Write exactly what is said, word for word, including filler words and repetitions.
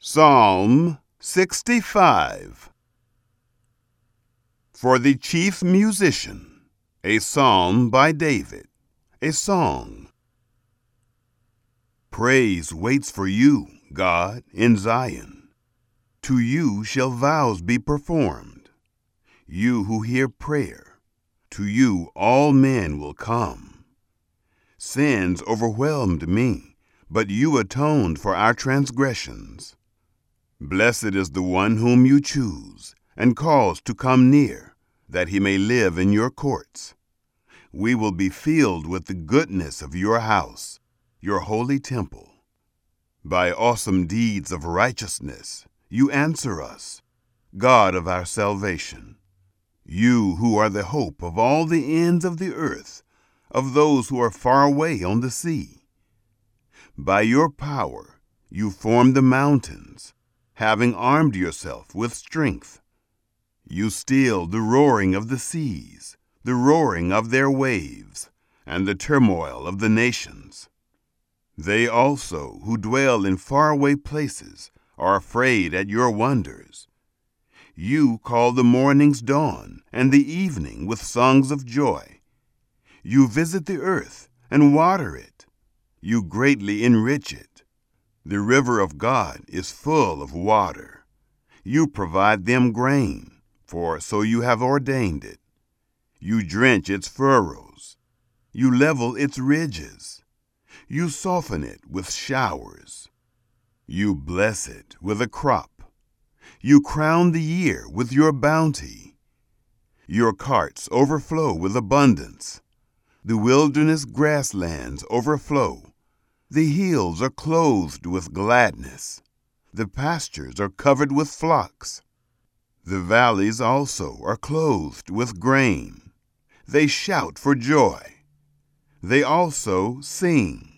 Psalm sixty-five. For the chief musician, a psalm by David, a song. Praise waits for you, God, in Zion. To you shall vows be performed. You who hear prayer, to you all men will come. Sins overwhelmed me, but you atoned for our transgressions. Blessed is the one whom you choose and cause to come near, that he may live in your courts. We will be filled with the goodness of your house, your holy temple. By awesome deeds of righteousness, you answer us, God of our salvation. You who are the hope of all the ends of the earth, of those who are far away on the sea. By your power, you formed the mountains, having armed yourself with strength. You stilled the roaring of the seas, the roaring of their waves, and the turmoil of the nations. They also who dwell in faraway places are afraid at your wonders. You call the morning's dawn and the evening with songs of joy. You visit the earth and water it. You greatly enrich it. The river of God is full of water. You provide them grain, for so you have ordained it. You drench its furrows. You level its ridges. You soften it with showers. You bless it with a crop. You crown the year with your bounty. Your carts overflow with abundance. The wilderness grasslands overflow. The hills are clothed with gladness. The pastures are covered with flocks. The valleys also are clothed with grain. They shout for joy. They also sing.